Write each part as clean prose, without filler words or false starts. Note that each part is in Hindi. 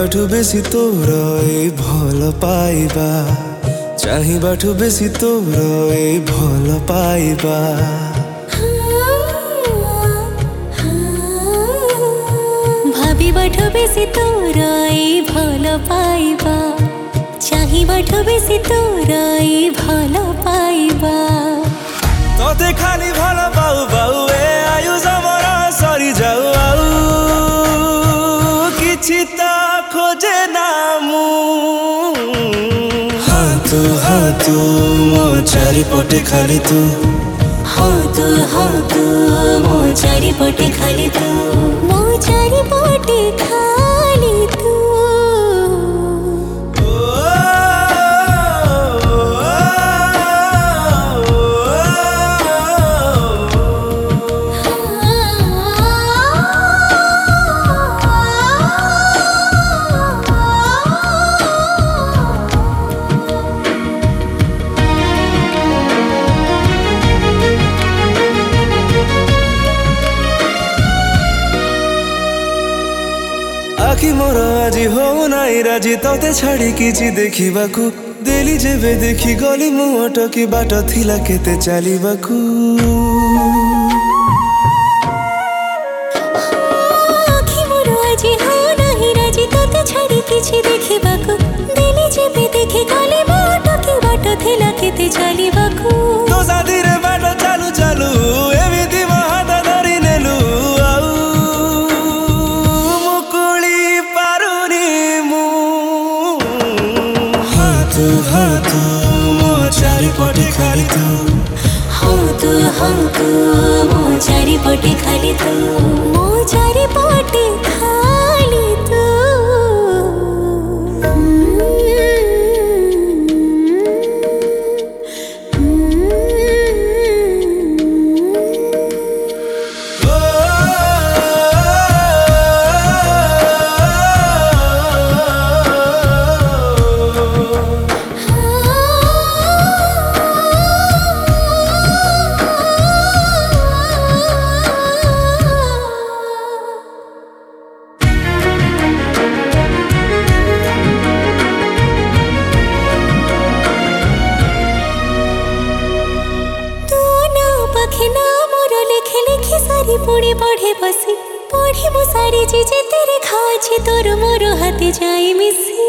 चाहिबाठु बेसी तोर ए भल पाइबा चाहिबाठु बेसी तोर ए भल पाइबा भाबिबाठु बेसी तोर ए भल पाइबा चाहिबाठु बेसी तोर ए भल पाइबा तोते खाली भल पाउ पाउ ए आयु जमरा सरी जाऊ आउ किछि त खोजे नामु हाँ तू मो चारिपटे खाली तू हाँ तू मो चारिपटे खाली तू मो चारिपटे खाली तू आखि मोर आज हो नाई राजी तोते छाड़ी किछि देखिबाकू देली जेबे देखि गली मु अटकी बाट थिला केते चालिबाकू आखि मोर आज हो नाई राजी तोते छाड़ी किछि देखिबाकू देली जेबे देखि गली मु अटकी बाट थिला केते चालिबाकू तो साथी रे बाट चालू चालू एमिति म हात धरि नेलु आउ मुकुली पारुनी मु हाँ तू मो चारिपटे खाली तू हाँ तू मो चारिपटे खाली तू मो चारिपटे खाली तू सारी पुणी पढ़े बसी पढ़ी मु सारी चीजे तेरे खाछे तोर मोर हाथे जाई मिसी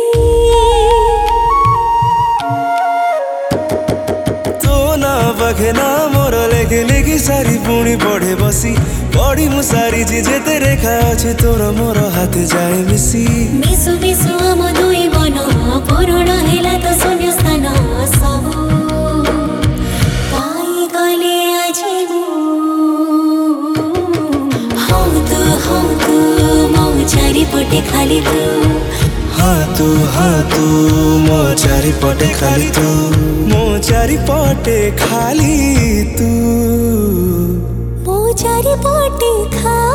तो ना बखे ना मोर लेखे लेखी सारी पुणी पढ़े बसी पढ़ी मु सारी चीजे तेरे खाछे तोर मोर हाथे जाई मिसी मिसु मिसु आम दुई मन पूर्ण हेला तो शून्य स्थान सबु पाई गले आज चारिपटे खाली तू हाँ तू मो चारिपटे खाली तू मो चारिपटे खाली तू मो चारिपटे खाली